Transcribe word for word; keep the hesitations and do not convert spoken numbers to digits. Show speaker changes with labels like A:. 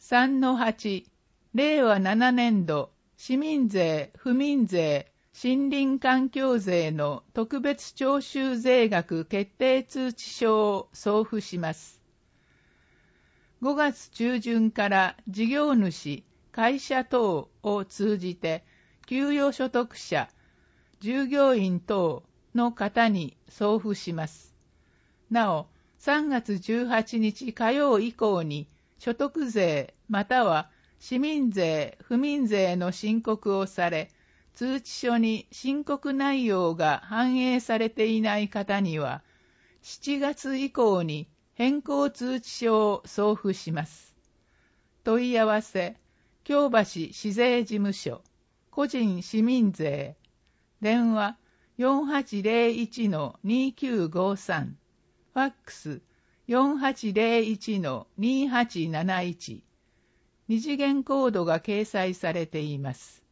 A: さんのはち、れいわななねんど市民税、府民税、森林環境税の特別徴収税額決定通知書を送付します。ごがつ中旬から事業主、会社等を通じて給与所得者、従業員等の方に送付します。なお、さんがつじゅうはちにち火曜以降に所得税または市民税、府民税の申告をされ、通知書に申告内容が反映されていない方には、しちがつ以降に変更通知書を送付します。問い合わせ、京橋市税事務所、個人市民税、電話 よんはちぜろいちのにきゅうごさん、ファックス よんはちぜろいちのにはちなないち、二次元コードが掲載されています。